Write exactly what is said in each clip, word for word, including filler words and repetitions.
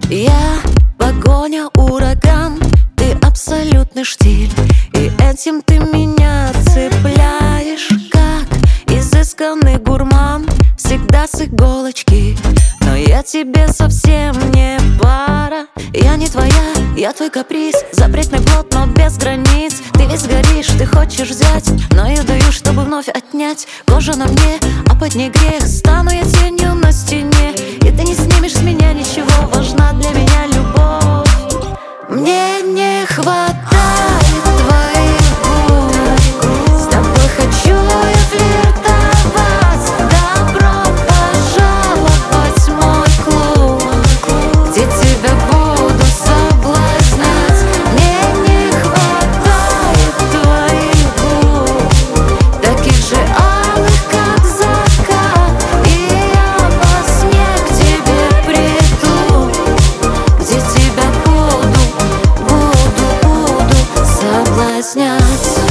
Я погоня, ураган, ты абсолютный штиль, и этим ты меня цепляешь, как изысканный гурман, всегда с иголочки. Но я тебе совсем не пара. Я не твоя, я твой каприз, запретный плод, но без границ. Ты весь горишь, ты хочешь взять, но я даю, чтобы вновь отнять. Кожа на мне, а под ней грех. Стану я тенью на стене, и ты не снимешь с меня ничего. Важна для меня любовь. Мне не хватает твоих губ, с тобой хочу я флиртовать. Добро пожаловать в мой клуб, где тебя буду соблазнять. Мне не хватает твоих губ, таких же алых, как закат. И я во сне к тебе приду, где тебя буду, буду, буду соблазнять.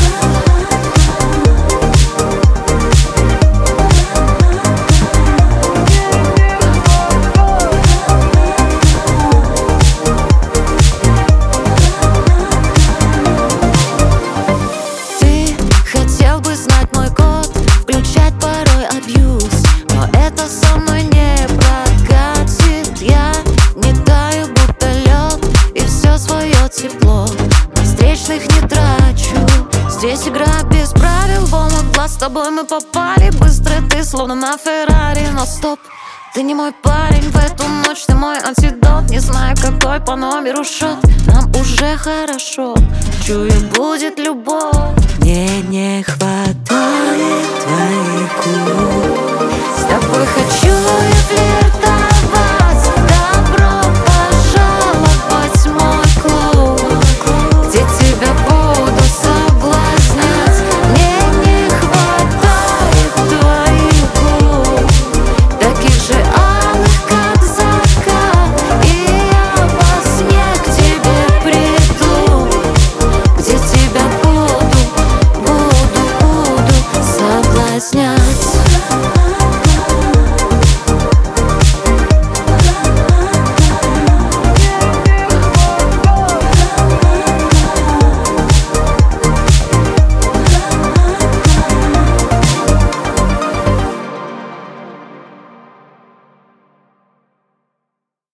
Хотел бы знать мой код, включать порой абьюз, но это со мной не прокатит. Я не таю, будто лед, и все свое тепло на встречных не трачу. Здесь игра без правил, в омут глаз, с тобой мы попали быстро, ты словно на Феррари. Но стоп, ты не мой парень, в эту ночь ты мой антидот. Не знаю, какой по номеру счет, нам уже хорошо, чую, будет любовь. Мне не хватает твоих губ,